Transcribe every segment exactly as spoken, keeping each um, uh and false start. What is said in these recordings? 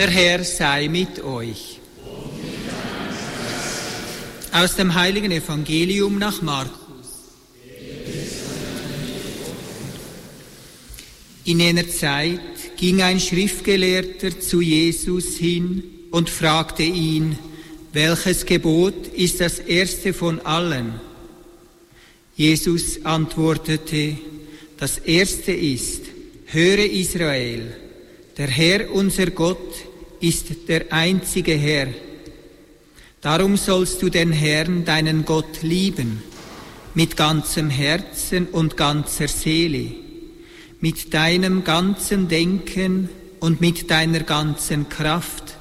Der Herr sei mit euch. Aus dem heiligen Evangelium nach Markus. In jener Zeit ging ein Schriftgelehrter zu Jesus hin und fragte ihn: Welches Gebot ist das erste von allen? Jesus antwortete: Das erste ist: Höre Israel, der Herr unser Gott ist der einzige Herr. Darum sollst du den Herrn, deinen Gott, lieben, mit ganzem Herzen und ganzer Seele, mit deinem ganzen Denken und mit deiner ganzen Kraft.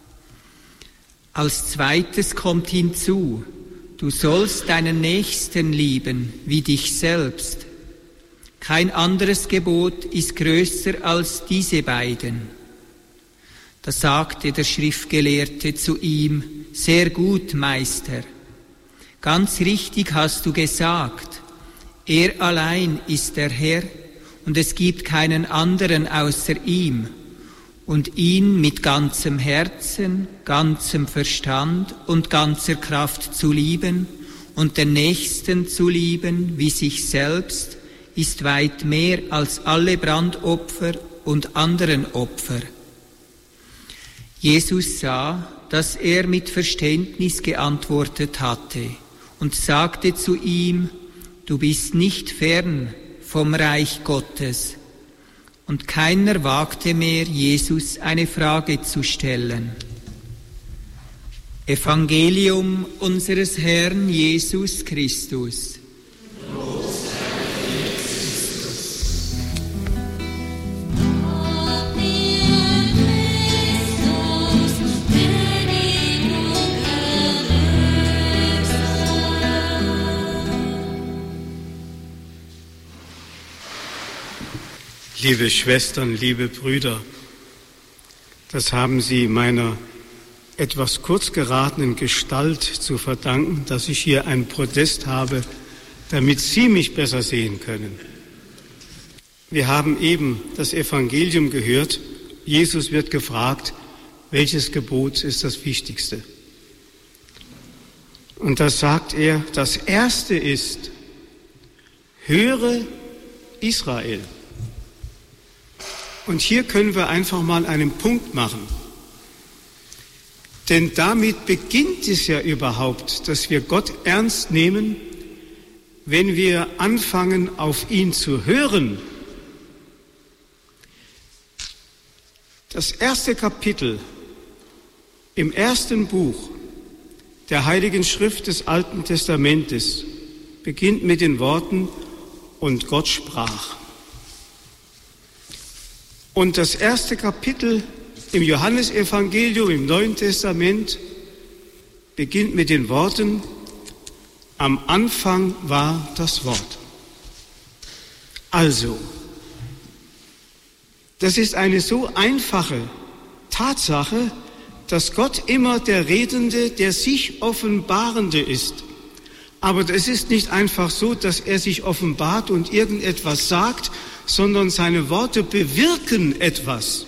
Als zweites kommt hinzu: Du sollst deinen Nächsten lieben wie dich selbst. Kein anderes Gebot ist größer als diese beiden. Da sagte der Schriftgelehrte zu ihm: Sehr gut, Meister. Ganz richtig hast du gesagt. Er allein ist der Herr und es gibt keinen anderen außer ihm. Und ihn mit ganzem Herzen, ganzem Verstand und ganzer Kraft zu lieben und den Nächsten zu lieben wie sich selbst, ist weit mehr als alle Brandopfer und anderen Opfer. Jesus sah, dass er mit Verständnis geantwortet hatte und sagte zu ihm: Du bist nicht fern vom Reich Gottes. Und keiner wagte mehr, Jesus eine Frage zu stellen. Evangelium unseres Herrn Jesus Christus. Liebe Schwestern, liebe Brüder, das haben Sie meiner etwas kurz geratenen Gestalt zu verdanken, dass ich hier ein Podest habe, damit Sie mich besser sehen können. Wir haben eben das Evangelium gehört. Jesus wird gefragt, welches Gebot ist das Wichtigste? Und da sagt er, das Erste ist: Höre Israel. Und hier können wir einfach mal einen Punkt machen. Denn damit beginnt es ja überhaupt, dass wir Gott ernst nehmen, wenn wir anfangen, auf ihn zu hören. Das erste Kapitel im ersten Buch der Heiligen Schrift des Alten Testamentes beginnt mit den Worten: Und Gott sprach. Und das erste Kapitel im Johannesevangelium im Neuen Testament beginnt mit den Worten: Am Anfang war das Wort. Also, das ist eine so einfache Tatsache, dass Gott immer der Redende, der sich Offenbarende ist. Aber es ist nicht einfach so, dass er sich offenbart und irgendetwas sagt, sondern seine Worte bewirken etwas.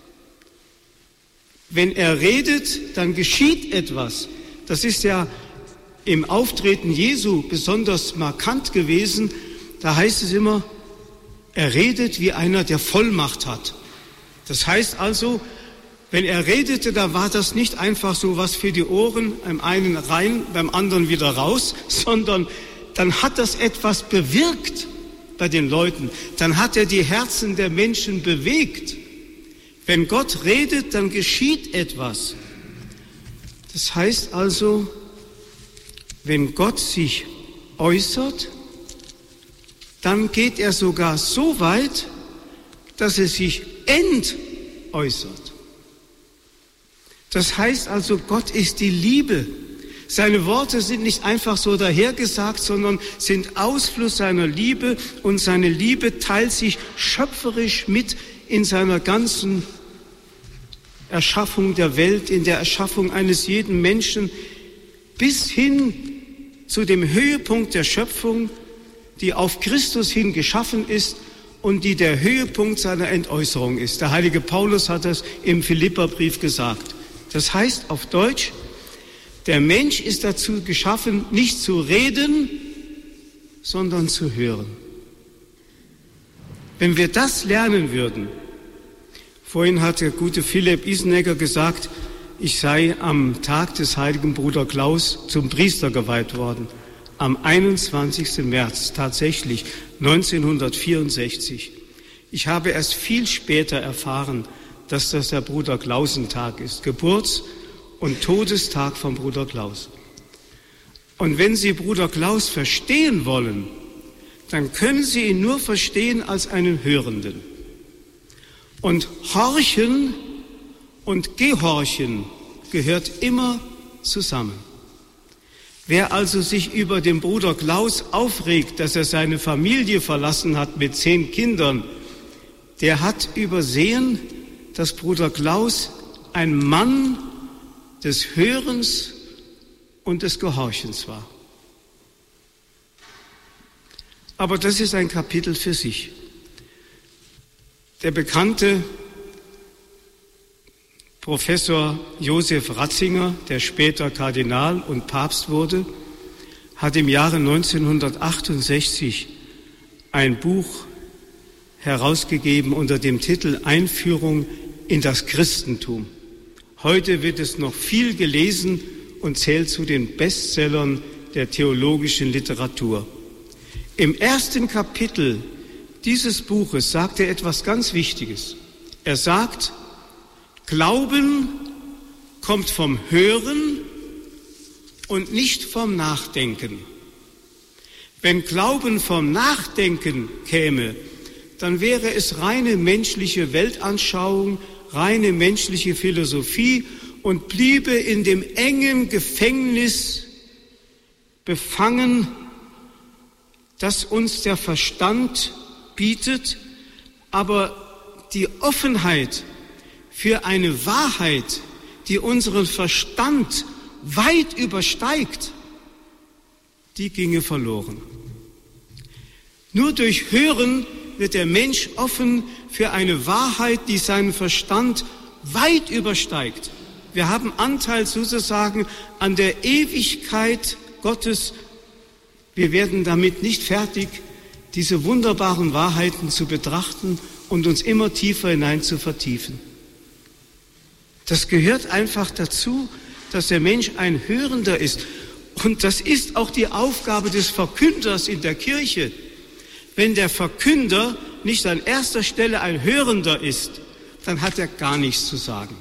Wenn er redet, dann geschieht etwas. Das ist ja im Auftreten Jesu besonders markant gewesen. Da heißt es immer, er redet wie einer, der Vollmacht hat. Das heißt also, wenn er redete, da war das nicht einfach so was für die Ohren, beim einen rein, beim anderen wieder raus, sondern dann hat das etwas bewirkt bei den Leuten. Dann hat er die Herzen der Menschen bewegt. Wenn Gott redet, dann geschieht etwas. Das heißt also, wenn Gott sich äußert, dann geht er sogar so weit, dass er sich entäußert. Das heißt also, Gott ist die Liebe. Seine Worte sind nicht einfach so dahergesagt, sondern sind Ausfluss seiner Liebe, und seine Liebe teilt sich schöpferisch mit in seiner ganzen Erschaffung der Welt, in der Erschaffung eines jeden Menschen, bis hin zu dem Höhepunkt der Schöpfung, die auf Christus hin geschaffen ist und die der Höhepunkt seiner Entäußerung ist. Der heilige Paulus hat das im Philipperbrief gesagt. Das heißt auf Deutsch, der Mensch ist dazu geschaffen, nicht zu reden, sondern zu hören. Wenn wir das lernen würden, vorhin hat der gute Philipp Isenegger gesagt, ich sei am Tag des heiligen Bruder Klaus zum Priester geweiht worden, am einundzwanzigsten März, tatsächlich neunzehnhundertvierundsechzig. Ich habe erst viel später erfahren, dass das der Bruder Klausentag ist, Geburts- und Todestag von Bruder Klaus. Und wenn Sie Bruder Klaus verstehen wollen, dann können Sie ihn nur verstehen als einen Hörenden. Und Horchen und Gehorchen gehört immer zusammen. Wer also sich über den Bruder Klaus aufregt, dass er seine Familie verlassen hat mit zehn Kindern, der hat übersehen, dass Bruder Klaus ein Mann des Hörens und des Gehorchens war. Aber das ist ein Kapitel für sich. Der bekannte Professor Josef Ratzinger, der später Kardinal und Papst wurde, hat im Jahre neunzehnhundertachtundsechzig ein Buch herausgegeben unter dem Titel Einführung in das Christentum. Heute wird es noch viel gelesen und zählt zu den Bestsellern der theologischen Literatur. Im ersten Kapitel dieses Buches sagt er etwas ganz Wichtiges. Er sagt, Glauben kommt vom Hören und nicht vom Nachdenken. Wenn Glauben vom Nachdenken käme, dann wäre es reine menschliche Weltanschauung, reine menschliche Philosophie und bliebe in dem engen Gefängnis befangen, das uns der Verstand bietet, aber die Offenheit für eine Wahrheit, die unseren Verstand weit übersteigt, die ginge verloren. Nur durch Hören wird der Mensch offen für eine Wahrheit, die seinen Verstand weit übersteigt. Wir haben Anteil sozusagen an der Ewigkeit Gottes. Wir werden damit nicht fertig, diese wunderbaren Wahrheiten zu betrachten und uns immer tiefer hinein zu vertiefen. Das gehört einfach dazu, dass der Mensch ein Hörender ist. Und das ist auch die Aufgabe des Verkünders in der Kirche. Wenn der Verkünder nicht an erster Stelle ein Hörender ist, dann hat er gar nichts zu sagen.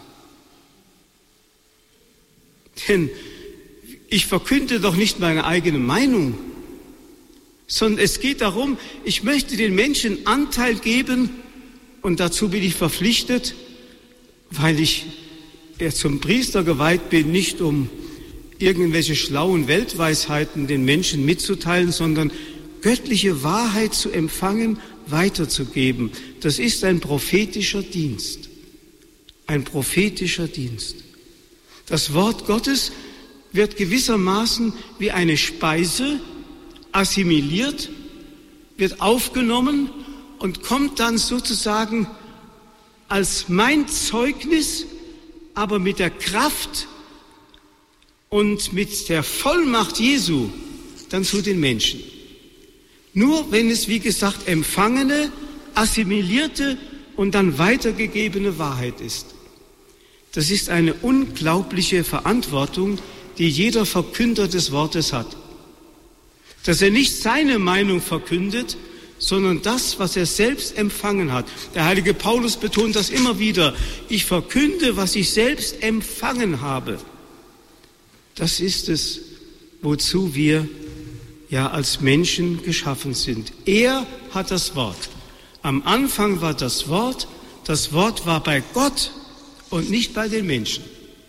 Denn ich verkünde doch nicht meine eigene Meinung, sondern es geht darum, ich möchte den Menschen Anteil geben und dazu bin ich verpflichtet, weil ich zum Priester geweiht bin, nicht um irgendwelche schlauen Weltweisheiten den Menschen mitzuteilen, sondern göttliche Wahrheit zu empfangen, weiterzugeben. Das ist ein prophetischer Dienst. Ein prophetischer Dienst. Das Wort Gottes wird gewissermaßen wie eine Speise assimiliert, wird aufgenommen und kommt dann sozusagen als mein Zeugnis, aber mit der Kraft und mit der Vollmacht Jesu dann zu den Menschen. Nur wenn es, wie gesagt, empfangene, assimilierte und dann weitergegebene Wahrheit ist. Das ist eine unglaubliche Verantwortung, die jeder Verkünder des Wortes hat. Dass er nicht seine Meinung verkündet, sondern das, was er selbst empfangen hat. Der heilige Paulus betont das immer wieder. Ich verkünde, was ich selbst empfangen habe. Das ist es, wozu wir ja als Menschen geschaffen sind. Er hat das Wort. Am Anfang war das Wort, das Wort war bei Gott und nicht bei den Menschen.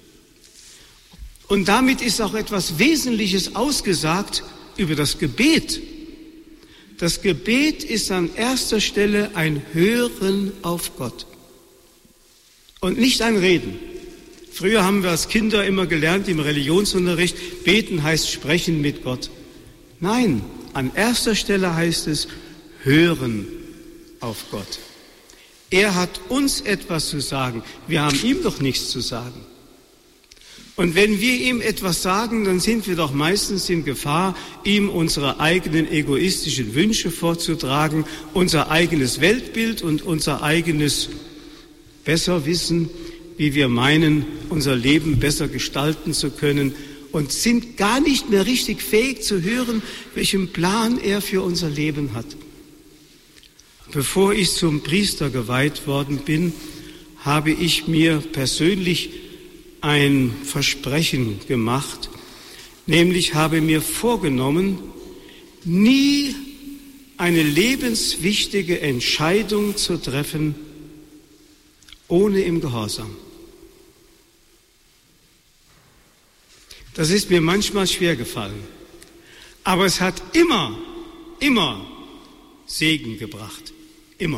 Und damit ist auch etwas Wesentliches ausgesagt über das Gebet. Das Gebet ist an erster Stelle ein Hören auf Gott und nicht ein Reden. Früher haben wir als Kinder immer gelernt im Religionsunterricht, beten heißt sprechen mit Gott. Nein, an erster Stelle heißt es hören auf Gott. Er hat uns etwas zu sagen. Wir haben ihm doch nichts zu sagen. Und wenn wir ihm etwas sagen, dann sind wir doch meistens in Gefahr, ihm unsere eigenen egoistischen Wünsche vorzutragen, unser eigenes Weltbild und unser eigenes Besserwissen, wie wir meinen, unser Leben besser gestalten zu können und sind gar nicht mehr richtig fähig zu hören, welchen Plan er für unser Leben hat. Bevor ich zum Priester geweiht worden bin, habe ich mir persönlich ein Versprechen gemacht, nämlich habe mir vorgenommen, nie eine lebenswichtige Entscheidung zu treffen, ohne im Gehorsam. Das ist mir manchmal schwer gefallen, aber es hat immer, immer Segen gebracht, immer.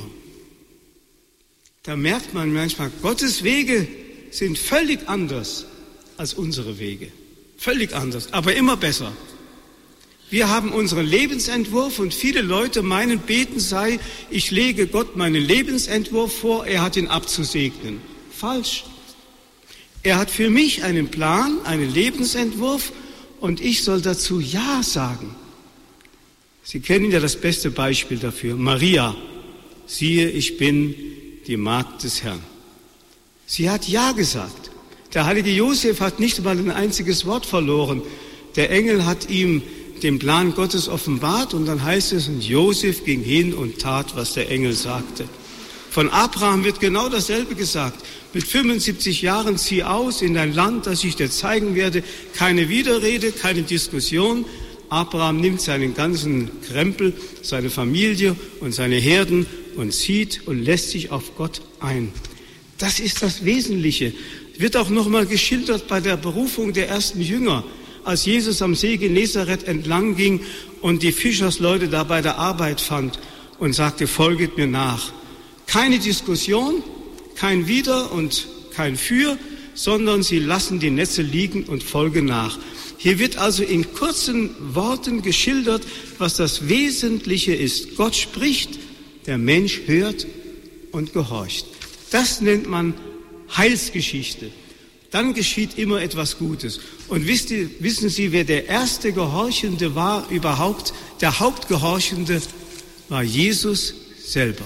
Da merkt man manchmal, Gottes Wege sind völlig anders als unsere Wege. Völlig anders, aber immer besser. Wir haben unseren Lebensentwurf und viele Leute meinen, beten sei, ich lege Gott meinen Lebensentwurf vor, er hat ihn abzusegnen. Falsch. Er hat für mich einen Plan, einen Lebensentwurf und ich soll dazu Ja sagen. Sie kennen ja das beste Beispiel dafür. Maria, siehe, ich bin die Magd des Herrn. Sie hat Ja gesagt. Der heilige Josef hat nicht mal ein einziges Wort verloren. Der Engel hat ihm den Plan Gottes offenbart und dann heißt es, und Josef ging hin und tat, was der Engel sagte. Von Abraham wird genau dasselbe gesagt. Mit fünfundsiebzig Jahren zieh aus in dein Land, das ich dir zeigen werde. Keine Widerrede, keine Diskussion. Abraham nimmt seinen ganzen Krempel, seine Familie und seine Herden und zieht und lässt sich auf Gott ein. Das ist das Wesentliche. Wird auch nochmal geschildert bei der Berufung der ersten Jünger, als Jesus am See Genezareth entlang ging und die Fischersleute da bei der Arbeit fand und sagte, folget mir nach. Keine Diskussion, kein Wider und kein Für, sondern sie lassen die Netze liegen und folgen nach. Hier wird also in kurzen Worten geschildert, was das Wesentliche ist. Gott spricht, der Mensch hört und gehorcht. Das nennt man Heilsgeschichte. Dann geschieht immer etwas Gutes. Und wisst ihr, wissen Sie, wer der erste Gehorchende war überhaupt? Der Hauptgehorchende war Jesus selber,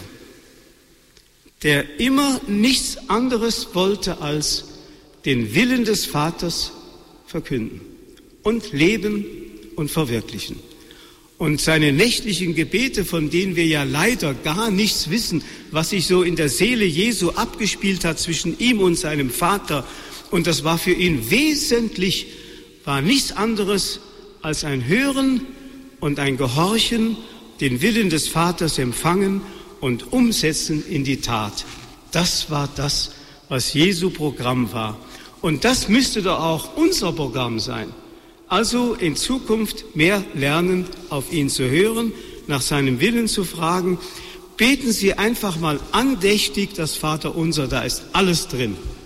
der immer nichts anderes wollte als den Willen des Vaters verkünden und leben und verwirklichen. Und seine nächtlichen Gebete, von denen wir ja leider gar nichts wissen, was sich so in der Seele Jesu abgespielt hat zwischen ihm und seinem Vater, und das war für ihn wesentlich, war nichts anderes als ein Hören und ein Gehorchen, den Willen des Vaters empfangen und umsetzen in die Tat. Das war das, was Jesu Programm war. Und das müsste doch auch unser Programm sein. Also in Zukunft mehr lernen, auf ihn zu hören, nach seinem Willen zu fragen. Beten Sie einfach mal andächtig das Vaterunser, da ist alles drin.